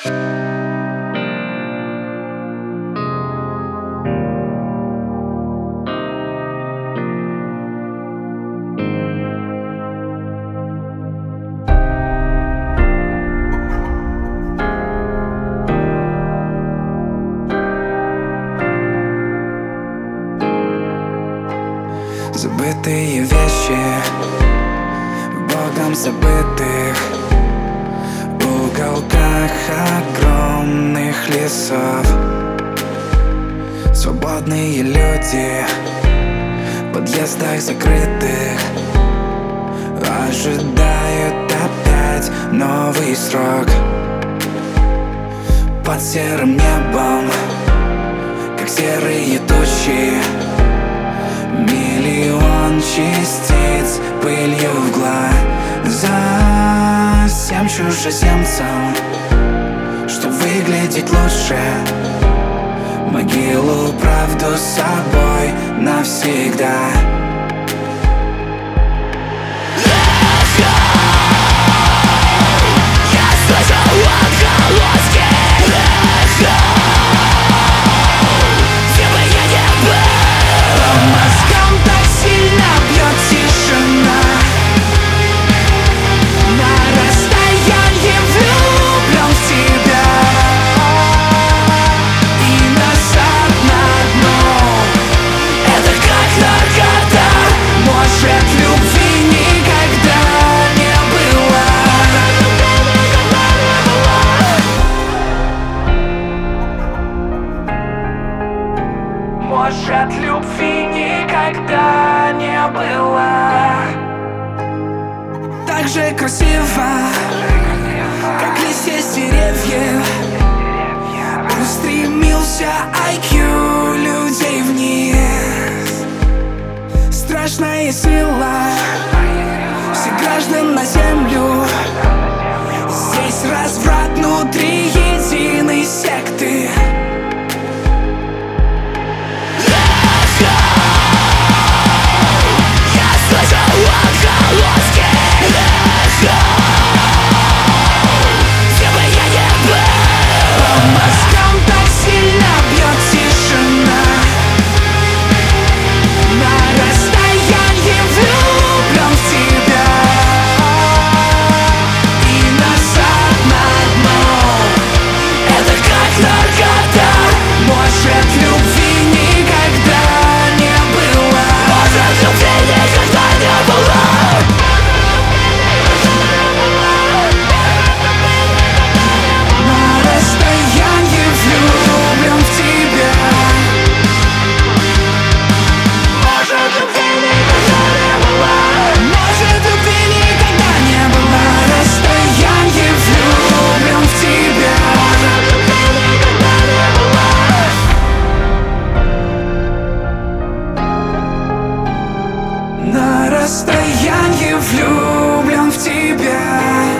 Забытые вещи Богом забытых в уголках огромных лесов. Свободные люди в подъездах закрытых ожидают опять новый срок. Под серым небом, как серые тучи, миллион частиц пылью в глаза. Всем чужеземцам, чтоб выглядеть лучше, могилу правду с собой навсегда. Я слышал отголоски эхо, где бы я не был. По мозгам так сильно бьет тишина. На расстоянии влюблен в тебя и назад на дно. Это как наркота. Может, любви никогда не было. Может, любви никогда не было. Так же красиво, как листья с деревьев, устремился IQ людей вниз. Страшная сила всех граждан на землю. Здесь разврат внутри единой секты. Я слышал отголоски эхо, где бы я не был. По мозгам так сильно бьет тишина. На расстоянии влюблен в тебя и назад на дно. Это как наркота. Может, любви никогда не было. Может, любви никогда не было. На расстоянии влюблен в тебя. Может, любви никогда не было. Может, любви никогда не было. На расстоянии влюблен в тебя. Может, любви никогда не было. На расстоянии влюблен в тебя.